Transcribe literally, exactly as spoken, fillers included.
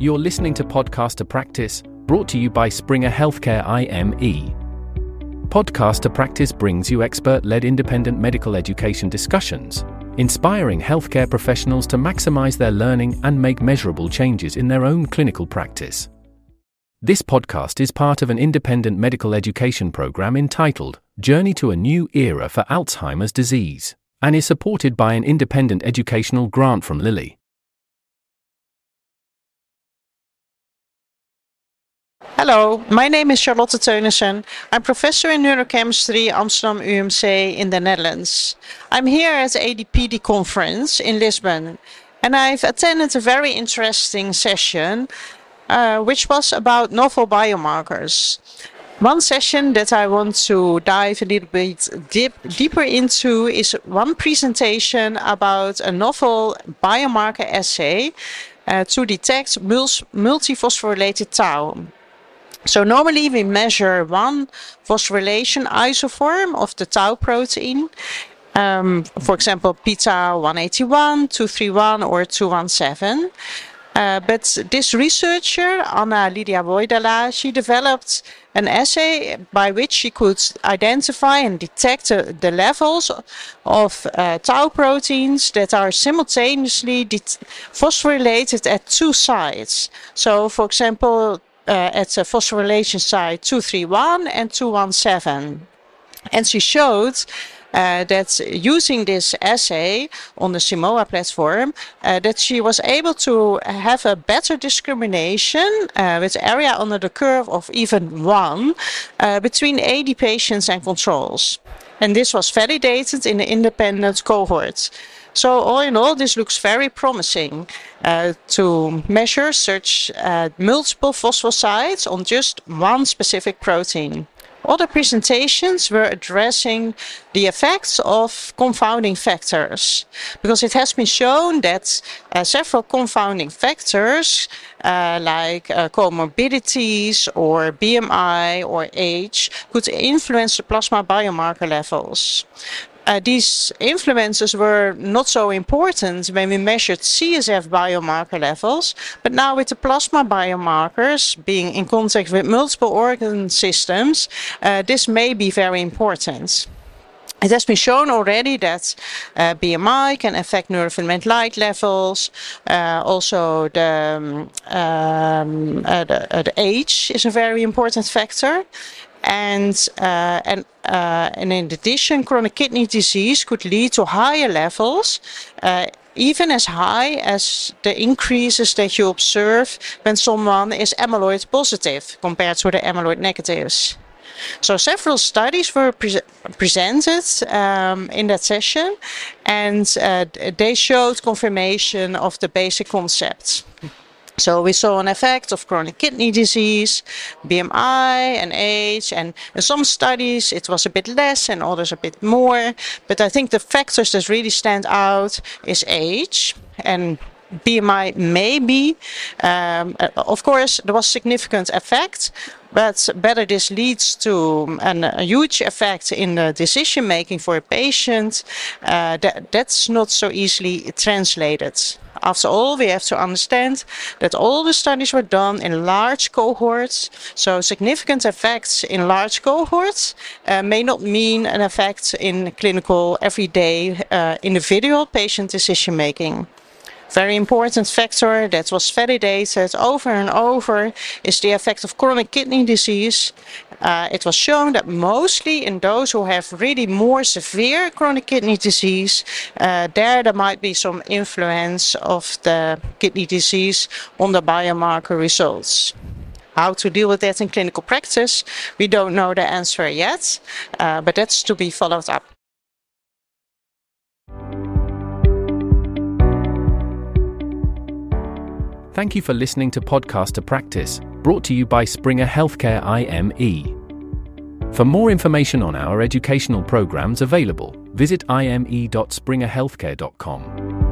You're listening to Podcast to Practice, brought to you by Springer Healthcare I M E. Podcast to Practice brings you expert-led independent medical education discussions, inspiring healthcare professionals to maximize their learning and make measurable changes in their own clinical practice. This podcast is part of an independent medical education program entitled Journey to a New Era for Alzheimer's Disease, and is supported by an independent educational grant from Lilly. Hello, my name is Charlotte Teunissen. I'm professor in neurochemistry Amsterdam U M C in the Netherlands. I'm here at the A D P D conference in Lisbon, and I've attended a very interesting session uh, which was about novel biomarkers. One session that I want to dive a little bit deep, deeper into is one presentation about a novel biomarker assay uh, to detect multiphosphorylated tau. So normally we measure one phosphorylation isoform of the tau protein, um, for example p-tau one eighty-one, two thirty-one or two seventeen. Uh, but this researcher, Anna Lydia Voidala, she developed an assay by which she could identify and detect uh, the levels of uh, tau proteins that are simultaneously det- phosphorylated at two sites. So, for example, Uh, at the phosphorylation site two thirty-one and two seventeen. And she showed uh, that using this assay on the Simoa platform, uh, that she was able to have a better discrimination uh, with area under the curve of even one uh, between A D patients and controls. And this was validated in the independent cohort. So all in all, this looks very promising uh, to measure such uh, multiple phosphosites on just one specific protein. Other presentations were addressing the effects of confounding factors, because it has been shown that uh, several confounding factors uh, like uh, comorbidities or B M I or age could influence the plasma biomarker levels. Uh, these influences were not so important when we measured C S F biomarker levels, but now with the plasma biomarkers being in contact with multiple organ systems, uh, this may be very important. It has been shown already that uh, B M I can affect neurofilament light levels. Uh, also, the, um, um, uh, the, uh, the age is a very important factor. And, uh, and, uh, and in addition, chronic kidney disease could lead to higher levels, uh, even as high as the increases that you observe when someone is amyloid positive compared to the amyloid negatives. So several studies were pre- presented um, in that session, and uh, they showed confirmation of the basic concepts. So we saw an effect of chronic kidney disease, B M I and age, and in some studies it was a bit less and others a bit more. But I think the factors that really stand out is age and B M I maybe. Um, of course, there was significant effect, but whether this leads to an, a huge effect in the decision making for a patient, uh, that, that's not so easily translated. After all, we have to understand that all the studies were done in large cohorts, so significant effects in large cohorts uh, may not mean an effect in clinical, everyday, uh, individual patient decision making. Very important factor that was validated over and over is the effect of chronic kidney disease. Uh, it was shown that mostly in those who have really more severe chronic kidney disease, uh, there there might be some influence of the kidney disease on the biomarker results. How to deal with that in clinical practice, we don't know the answer yet, uh, but that's to be followed up. Thank you for listening to Podcast to Practice, brought to you by Springer Healthcare I M E. For more information on our educational programs available, visit i m e dot springer healthcare dot com.